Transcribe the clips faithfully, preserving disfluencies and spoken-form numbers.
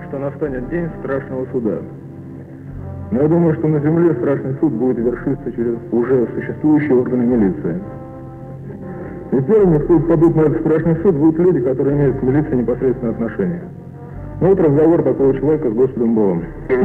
что настанет день страшного суда. Но я думаю, что на земле страшный суд будет вершиться через уже существующие органы милиции. И первыми, кто падут на этот страшный суд, будут люди, которые имеют к милиции непосредственное отношение. Ну вот разговор такого человека с Господом Богом.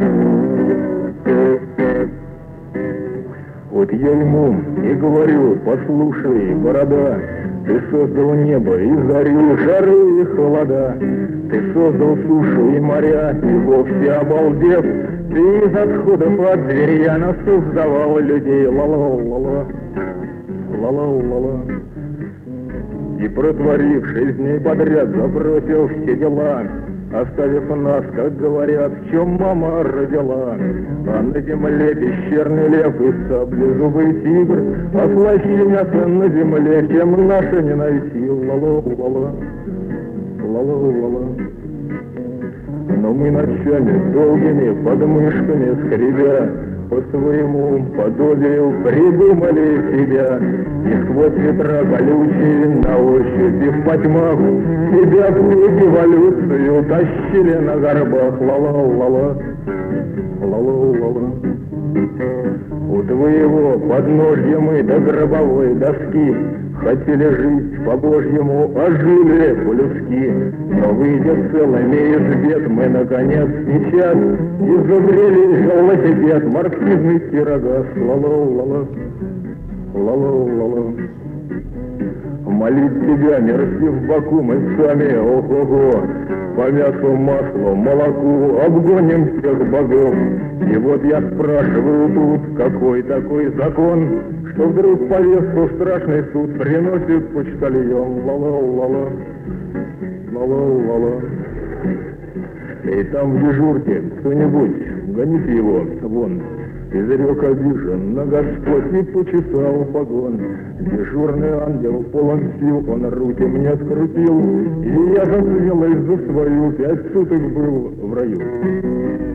Вот я ему и говорю: послушай, борода, ты создал небо и зарю, жары и холода, ты создал сушу и моря, и вовсе обалдев, ты из отходов от зверя насоздавал людей, ла-ла-ла-ла, ла-ла-ла-ла. И протворив шесть дней подряд, забросил все дела, оставив нас, как говорят, в чем мама родила. А на земле пещерный лев и саблезубый тигр, а слаще мясо на земле, чем наше не найти. Ла-ла-ла-ла, ла-ла-ла-ла. Но мы ночами долгими подмышками скребя, по своему подобию придумали себя, и сквозь ветра колючие на ощупь и в потьмах себя в эволюцию тащили на горбах. Ла-ла-ла-ла, ла-ла-ла-ла. У твоего подножья мы до гробовой доски хотели жить по-божьему, а жили по-людски. Но выйдя целыми из бед, мы наконец сейчас изобрели велосипед, марксизм и пирога. Ла-ла-ла-ла, ла-ла-ла-ла. Молить тебя, мерзки в боку, мы сами, ого-го, по мясу, маслу, молоку обгоним всех богов. И вот я спрашиваю тут, какой такой закон, что вдруг повестку страшный суд приносит почтальон. Ла-ла-ла-ла, ла-ла-ла-ла. И там в дежурке кто-нибудь, гоните его вон. Изрек обижен на Господь и почесал погон. Дежурный ангел полон сил, он руки мне скрутил, и я за смелость за свою пять суток был в раю.